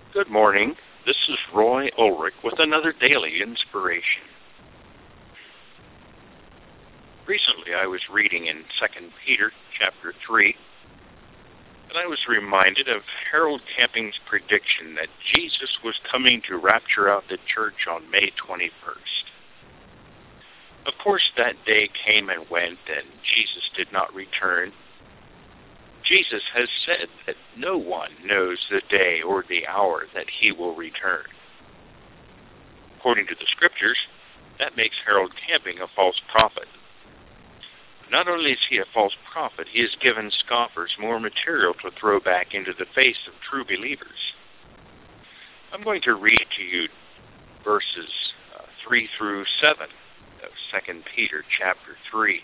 Good morning. This is Roy Ulrich with another daily inspiration. Recently I was reading in 2 Peter chapter 3, and I was reminded of Harold Camping's prediction that Jesus was coming to rapture out the church on May 21st. Of course, that day came and went, and Jesus did not return. Jesus has said that no one knows the day or the hour that he will return. According to the scriptures, that makes Harold Camping a false prophet. Not only is he a false prophet, he has given scoffers more material to throw back into the face of true believers. I'm going to read to you verses 3 through 7 of 2 Peter chapter 3.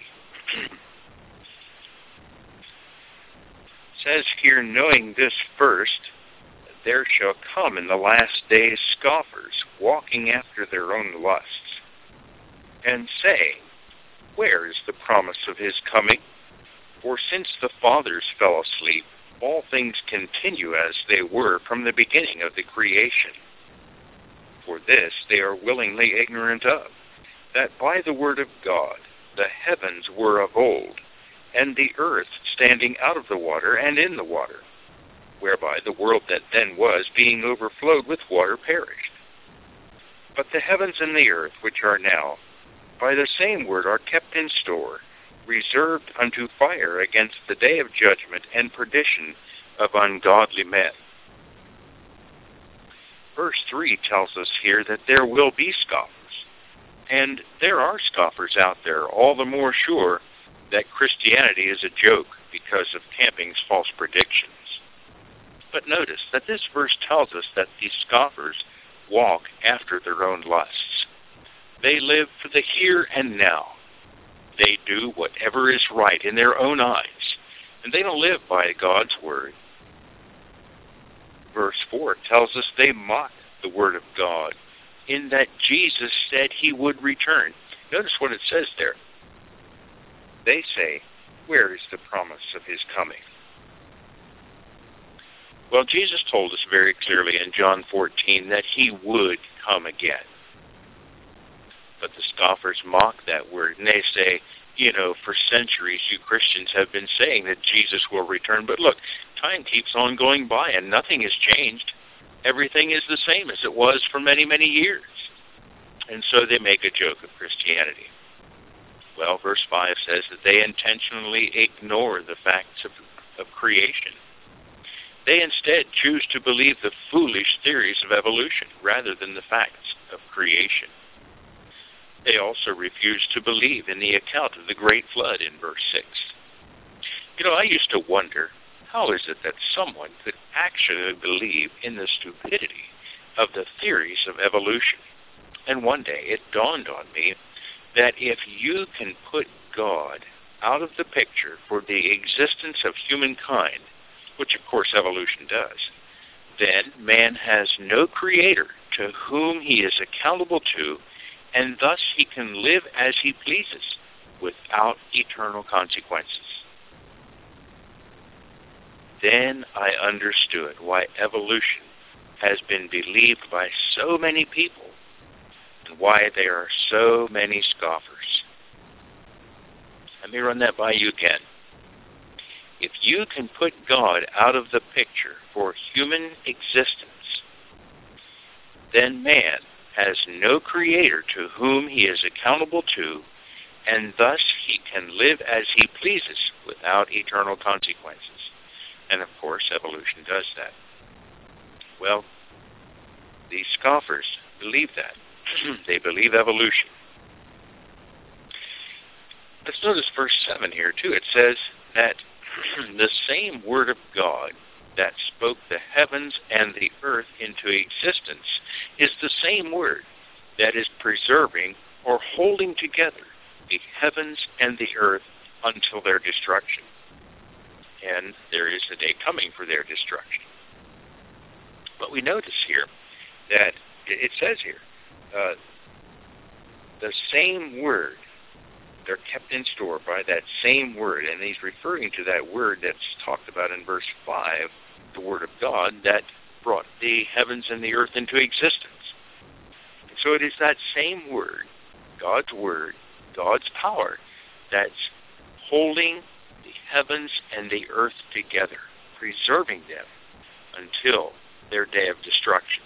It says here, knowing this first, that there shall come in the last days scoffers, walking after their own lusts, and saying, where is the promise of his coming? For since the fathers fell asleep, all things continue as they were from the beginning of the creation. For this they are willingly ignorant of, that by the word of God the heavens were of old, and the earth standing out of the water and in the water, whereby the world that then was, being overflowed with water, perished. But the heavens and the earth, which are now, by the same word are kept in store, reserved unto fire against the day of judgment and perdition of ungodly men. Verse 3 tells us here that there will be scoffers. And there are scoffers out there, all the more sure that Christianity is a joke because of Camping's false predictions. But notice that this verse tells us that these scoffers walk after their own lusts. They live for the here and now. They do whatever is right in their own eyes, and they don't live by God's word. Verse 4 tells us they mock the word of God, in that Jesus said he would return. Notice what it says there. They say, where is the promise of his coming? Well, Jesus told us very clearly in John 14 that he would come again. But the scoffers mock that word, and they say, for centuries you Christians have been saying that Jesus will return. But look, time keeps on going by, and nothing has changed. Everything is the same as it was for many, many years. And so they make a joke of Christianity. Well, verse 5 says that they intentionally ignore the facts of creation. They instead choose to believe the foolish theories of evolution rather than the facts of creation. They also refuse to believe in the account of the great flood in verse 6. I used to wonder, how is it that someone could actually believe in the stupidity of the theories of evolution? And one day it dawned on me that if you can put God out of the picture for the existence of humankind, which of course evolution does, then man has no creator to whom he is accountable to, and thus he can live as he pleases without eternal consequences. Then I understood why evolution has been believed by so many people and why there are so many scoffers. Let me run that by you again. If you can put God out of the picture for human existence, then man has no creator to whom he is accountable to, and thus he can live as he pleases without eternal consequences. And of course, evolution does that. Well, these scoffers believe that. They believe evolution. Let's notice verse 7 here, too. It says that the same word of God that spoke the heavens and the earth into existence is the same word that is preserving or holding together the heavens and the earth until their destruction. And there is a day coming for their destruction. But we notice here that it says here, the same word, they're kept in store by that same word, and he's referring to that word that's talked about in verse 5, the word of God, that brought the heavens and the earth into existence. And so it is that same word, God's power, that's holding the heavens and the earth together, preserving them until their day of destruction.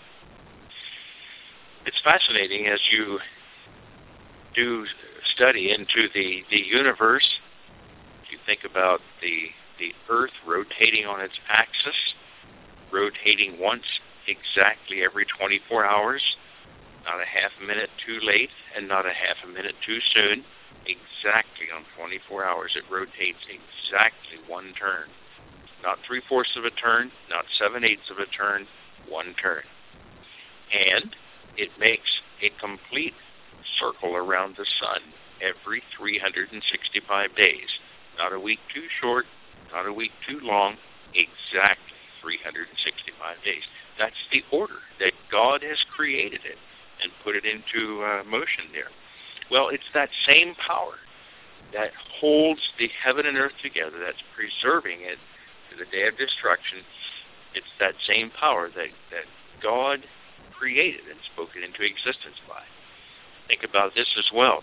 It's fascinating as you do study into the universe. You think about the earth rotating on its axis, rotating once exactly every 24 hours, not a half a minute too late and not a half a minute too soon. Exactly on 24 hours, it rotates exactly one turn. Not 3/4 of a turn, not 7/8 of a turn, one turn. And it makes a complete circle around the sun every 365 days. Not a week too short, not a week too long, exactly 365 days. That's the order that God has created it and put it into motion there. Well, it's that same power that holds the heaven and earth together, that's preserving it to the day of destruction. It's that same power that God created and spoke it into existence by. Think about this as well.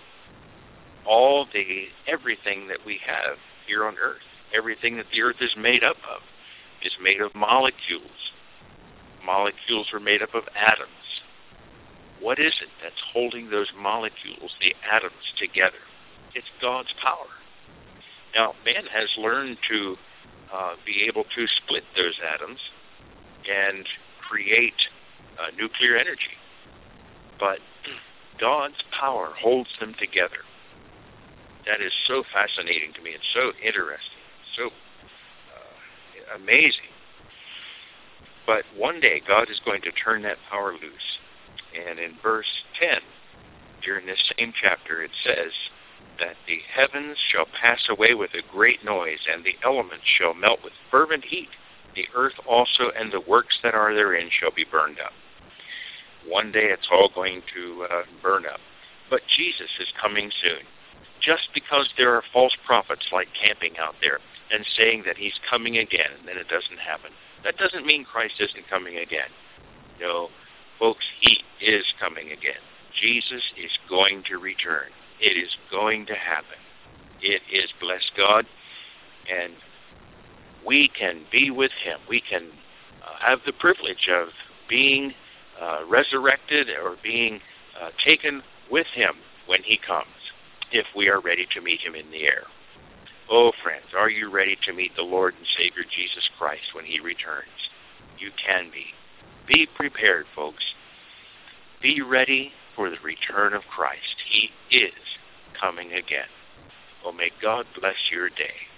Everything that we have here on earth, everything that the earth is made up of, is made of molecules. Molecules are made up of atoms. What is it that's holding those molecules, the atoms, together? It's God's power. Now, man has learned to be able to split those atoms and create nuclear energy. But God's power holds them together. That is so fascinating to me. It's so interesting, so amazing. But one day, God is going to turn that power loose. And in verse 10, during this same chapter, it says that the heavens shall pass away with a great noise, and the elements shall melt with fervent heat. The earth also and the works that are therein shall be burned up. One day it's all going to burn up. But Jesus is coming soon. Just because there are false prophets like camping out there and saying that he's coming again, and then it doesn't happen, that doesn't mean Christ isn't coming again. No, folks, he is coming again. Jesus is going to return. It is going to happen. It is, bless God, and we can be with him. We can have the privilege of being resurrected or being taken with him when he comes, if we are ready to meet him in the air. Oh, friends, are you ready to meet the Lord and Savior Jesus Christ when he returns? You can be. Be prepared, folks. Be ready for the return of Christ. He is coming again. Oh, may God bless your day.